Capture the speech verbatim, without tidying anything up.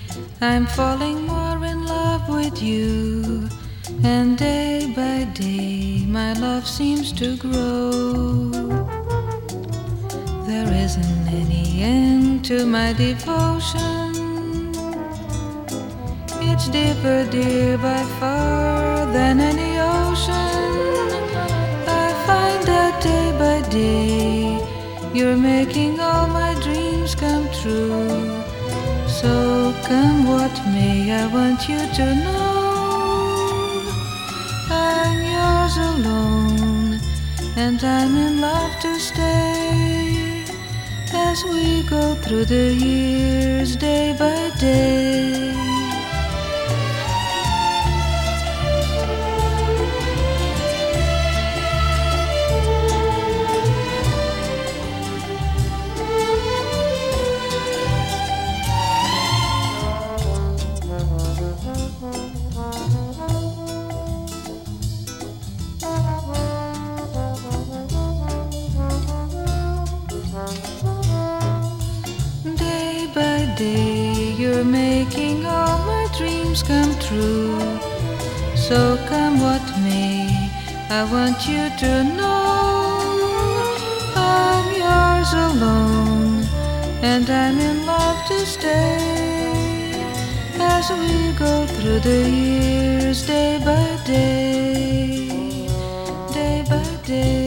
I'm falling more in love with you, and day by day my love seems to grow. There isn't any end to my devotion. It's deeper, dear, by far than any ocean. I find that day by day you're making all my dreams come true. So come what may, I want you to know I'm yours alone, and I'm in love to stay as we go through the years day by day. Day by day you're making all my dreams come true. So come what may, I want you to know I'm yours alone, and I'm in love to stay as we go through the years day by day, day by day.